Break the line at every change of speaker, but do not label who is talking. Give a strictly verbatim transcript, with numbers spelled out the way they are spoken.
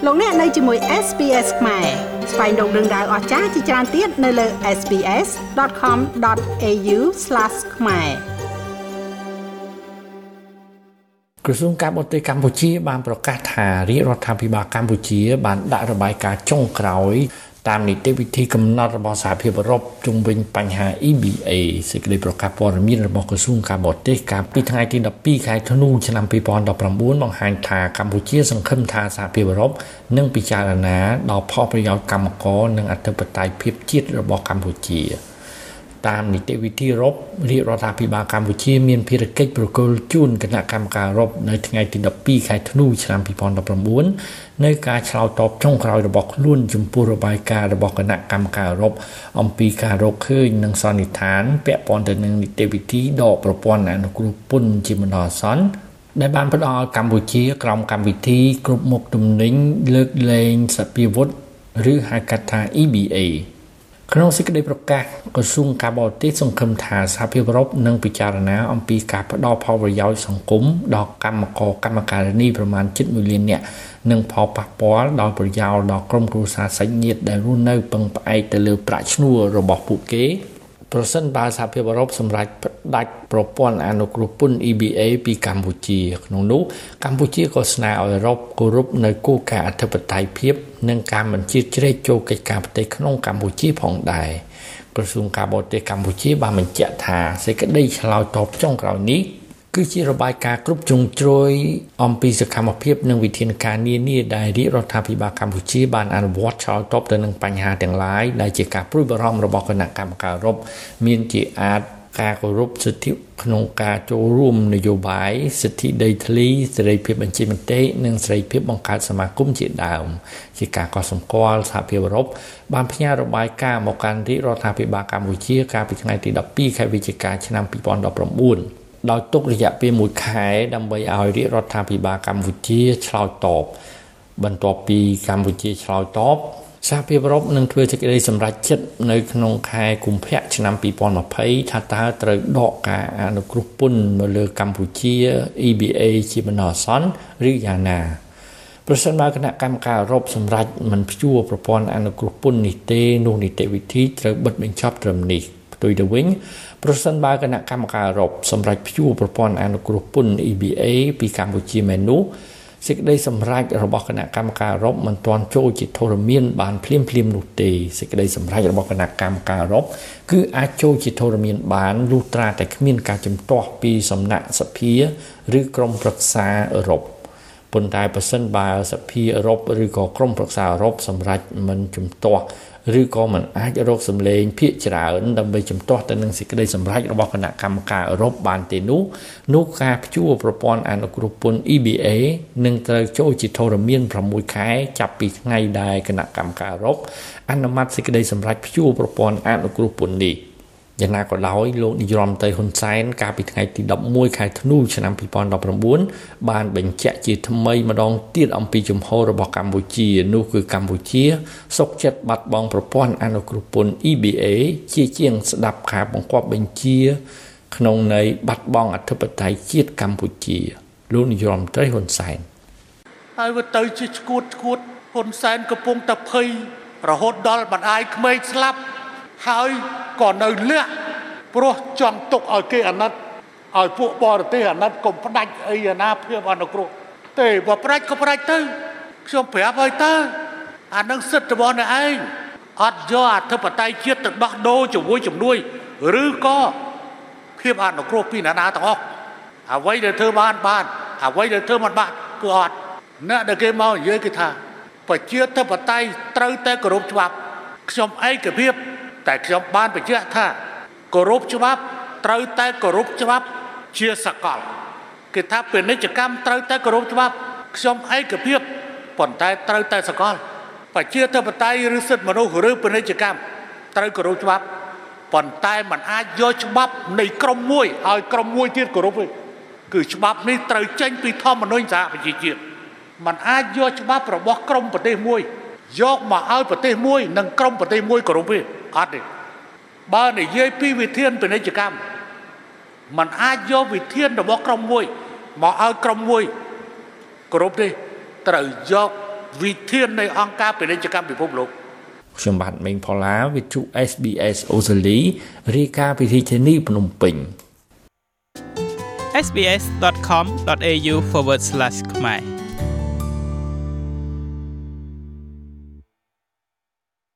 លោកអ្នកនៅជាមួយ เอส บี เอส ខ្មែរស្វែងរកដឹងដៅអស្ចារ្យជាច្រើនទៀតនៅលើ เอส บี เอส ដត com ដត เอ ยู ស្លាស ខ្មែរ
ក្រសួងការបរទេសកម្ពុជាបានប្រកាសថារាជរដ្ឋាភិបាលកម្ពុជាបានដាក់របាយការណ៍ចុងក្រោយតាមនីតិវិធីកំណត់របស់សហភាពអឺរ៉ុបជុំវិញបញ្ហា อี บี เอ សេចក្តីប្រកាសព័ត៌មានរបស់ក្រសួងការបរទេសកាលពីថ្ងៃទីដប់ពីរខែធ្នូឆ្នាំពីរពាន់ដប់ប្រាំបួនបង្ហាញថាកម្ពុជាសង្ឃឹមថាសហភាពអឺរ៉ុបនឹងពិចារណាដល់ផលប្រយោជន៍កម្មករនិងអធិបតេយ្យភាពជាតិរបស់កម្ពុជាតាមនីតិវិធីអឺរ៉ុបរាជរដ្ឋាភិបាលកម្ពុជាមានភារកិច្ចប្រគល់ជូនគណៈកម្មការអឺរ៉ុបនៅថ្ងៃទីដប់ពីរខែធ្នូឆ្នាំពីរពាន់ដប់ប្រាំបួននៅការឆ្លើយតបចុងក្រោយរបស់ខ្លួនចំពោះរបាយការណ៍របស់គណៈកម្មការអឺរ៉ុបអំពីការរកឃើញនិងសន្និដ្ឋានពាក់ព័ន្ធទៅនឹងនីតិវិធីដកប្រព័ន្ធអនុគ្រោះពន្ធជាបណ្ដោះអាសន្នដែលបានផ្ដល់កម្ពុជាក្រោមកម្មវិធីគ្រប់មុខទំនិញលើកលែងសពាវុធឬហៅកាត់ថា อี บี เอក្នុងសេចក្តីប្រកាសក្រសួងការបរទេសសង្ឃឹមថាសហភាពអឺរ៉ុបនឹងពិចារណាអំពីការផ្ដល់ផលប្រយោជន៍សង្គមដល់កម្មករកម្មការិនីប្រមាណជិតមួយលាននាក់និងផលប៉ះពាល់ដល់ប្រយោជន៍ដល់ក្រុមគ្រួសារសាច់ញាតិដែលរស់នៅពឹងផ្អែកទៅលើប្រាក់ឈ្នួលរបស់ពួកគេប្រសិនបើសហភាពអឺរ៉ុបសម្រេចផ្ដាច់ប្រព័ន្ធអនុគ្រោះពន្ធ อี บี เอ ពីកម្ពុជាក្នុងនោះកម្ពុជាក៏ស្នើឲ្យអឺរ៉ុបគោរពនៅគោលការណ៍អធិបតេយ្យភាពនិងការមិនជ្រៀតជ្រែកចូលកិច្ចការប្រទេសក្នុងកម្ពុជាផងដែរក្រសួងការបរទេសកម្ពុជាបានបញ្ជាក់ថាសេចក្តីឆ្លើយតបចុងក្រោយនេះគឺជារបាយការណ៍គ្រប់ជ្រុងជ្រោយអំពីសកម្មភាពនិងវិធានការនានាដែលរាជរដ្ឋាភិបាលកម្ពុជាបានអនុវត្តឆ្លើយតបទៅនឹងបញ្ហាទាំងឡាយដែលជាការព្រួយបារម្ភរបស់គណៈកម្មការអឺរ៉ុបមានជាអាចការគោរពសិទ្ធិក្នុងការចូលរួមនយោបាយសិទ្ធិដីធ្លីសេរីភាពបញ្ចេញមតិនិងសេរីភាពបង្កើតសមាគមជាដើមជាការកត់សម្គាល់សហភាពអឺរ៉ុបបានផ្ញើរបាយការណ៍មកកាន់រាជរដ្ឋាភិបាលកម្ពុជាកាលពីថ្ងៃទីដប់ពីរខែវិច្ឆិកាឆ្នាំពីរពាន់ដប់ប្រាំបួនដោយទុករយៈពេលមួយខែដើម្បីឲ្យរាជរដ្ឋាភិបាលកម្ពុជាឆ្លើយតបបន្ទាប់ពីកម្ពុជាឆ្លើយតបសហភាពអឺរ៉ុបនឹងធ្វើសេចក្តីសម្រេចចិត្តនៅក្នុងខែកុម្ភៈឆ្នាំពីរពាន់ម្ភៃថាតើត្រូវដកការអនុគ្រោះពន្ធមកលើកម្ពុជា อี บี เอ ជាបណ្ដោះអាសន្នឬយ៉ាងណាប្រសិនបើគណៈកម្មការអឺរ៉ុបសម្រេចមិនព្យួរប្រព័ន្ធអនុគ្រោះពន្ធនេះទេនោះនីតិវិធីត្រូវបិទបញ្ចប់ត្រឹមនេះផ្ទុយទៅវិញប្រសិនបើគណៈកម្មការអឺរ៉ុបសម្រេចព្យួរប្រព័ន្ធអនុគ្រោះពន្ធ อี บี เอ ពីកម្ពុជាមែននោះសេចក្តីសម្រេចរបស់គណៈកម្មការអឺរ៉ុបមិនទាន់ចូលជាធរមានបានភ្លាមភ្លាមនោះទេសេចក្តីសម្រេចរបស់គណៈកម្មការអឺរ៉ុបគឺអាចចូលជាធរមានបានលុះត្រាតែគ្មានការជំទាស់ពីសំណាក់សភាឬក្រុមប្រឹក្សាអឺរ៉ុបប៉ុន្តែប្រសិនបើសភាអឺរ៉ុបឬក៏ក្រុមប្រឹក្សាអឺរ៉ុបសម្រេចមិនជំទាស់ឬក៏មិនអាចរកសម្លេងភាគច្រើនដើម្បីជំទាស់ទៅនឹងសេចក្តីសម្រេចរបស់គណៈកម្មការអឺរ៉ុបបានទេនោះនោះការព្យួរប្រព័ន្ធអនុគ្រោះពន្ធ อี บี เอ នឹងត្រូវចូលជាធរមានប្រាំមួយខែចាប់ពីថ្ងៃដែលគណៈកម្មការអឺរ៉ុបអនុម័តសេចក្តីសម្រេចព្យួរប្រព័ន្ធអនុគ្រោះពន្ធនេះយ៉ាងណាក៏ដោយលោកនាយរដ្ឋមន្ត្រីហ៊ុនសែនកាលពីថ្ងៃទីដប់មួយខែធ្នូឆ្នាំពីរពាន់ដប់ប្រាំបួនបានបញ្ជាក់ជាថ្មីម្ដងទៀតអំពីជំហររបស់កម្ពុជានោះគឺកម្ពុជាសុខចិត្តបាត់បង់ប្រព័ន្ធអនុគ្រោះពន្ធ อี บี เอ ជាជាងស្ដាប់ការបង្គាប់បញ្ជាក្នុងន័យបាត់បង់អធិបតេយ្យជាតិកម្ពុជាលោកនាយរដ្ឋមន្ត្រីហ៊ុនសែន
ហើយវាទៅជាឈួតឈួតហ៊ុនសែនកំពុងតែភ័យរហូតដល់បណ្ដាយក្មេងស្លាប់ហើយក៏នៅលាក់ព្រោះចង់ទុកឲ្យគេអាណិតឲ្យពួកបរទេសអាណិតកុំផ្ដាច់អីអាណាភាពអនុគ្រោះទេបើផ្ដាច់ក៏ផ្ដាច់ទៅខ្ញុំប្រាប់ឲ្យទៅអានឹងសិទ្ធិរបស់អ្នកឯងអត់យកអធិបតេយ្យជាតិទៅដោះដូរជាមួយជំនួយឬក៏ភាពអនុគ្រោះពីណានាទាំងអស់អ្វីដែលធ្វើបានបានអ្វីដែលធ្វើមិនបានគឺអត់អ្នកដែលគេមកនិយាយគឺថាប្រជាធិបតេយ្យត្រូវតែគោរពច្បាប់ខ្ញុំឯកភាពតែខ្ញុំបានបញ្ជាក់ថាគោរពច្បាប់ត្រូវតែគោរពច្បាប់ជាសកលគេថាពាណិជ្ជកម្មត្រូវតែគោរពច្បាប់ខ្ញុំឯកភាពប៉ុន្តែត្រូវតែសកលប្រជាធិបតេយ្យឬសិទ្ធិមនុស្សឬពាណិជ្ជកម្មត្រូវគោរពច្បាប់ប៉ុន្តែมันអាចយកច្បាប់នៃក្រុមមួយឲ្យក្រុមមួយទៀតគោរពទេគឺច្បាប់នេះត្រូវចេញពីធម្មនុញ្ញសហប្រជាជាតិมันអាចយកច្បាប់របស់ក្រុមប្រទេសមួយយកមកឲ្យប្រទេសមួយនិងក្រុមប្រទេសមួយគោរពទេអត់ទេបើនិយាយពីវិធានពាណិជ្ជកម្មมันអាចយកវិធានរបស់ក្រុមមួយមកឲ្យក្រុមមួយគោរពទេត្រូវយកវិធាននៃអង្គការពាណិជ្ជកម្មពិភពលោក
ខ្ញុំបាទមេងផល្លាវិទ្យុ เอส บี เอส អូស្ត្រាលីរាយការណ៍ពីរាជធានីភ្នំពេញ
เอส บี เอส ดอท คอม ดอท เอ ยู forward slash ខ្មែរ